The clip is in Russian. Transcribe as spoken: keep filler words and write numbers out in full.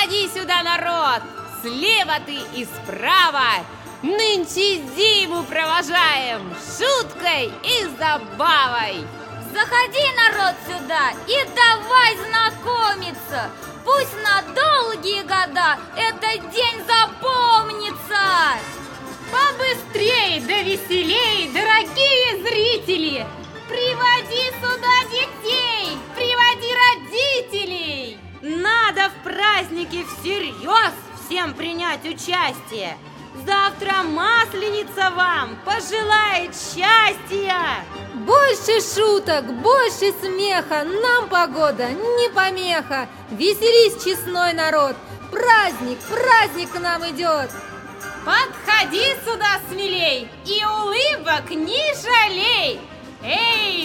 Подходи сюда, народ! Слева ты и справа! Нынче зиму провожаем шуткой и забавой! Заходи, народ, сюда и давай знакомиться! Пусть на долгие года этот день запомнится! Побыстрей да веселей, дорогие зрители! Приводи сюда детей, приводи родителей! Надо в празднике всерьез всем принять участие! Завтра Масленица вам пожелает счастья! Больше шуток, больше смеха, нам погода не помеха. Веселись, честной народ, праздник, праздник к нам идет. Подходи сюда смелей и улыбок не жалей! Эй,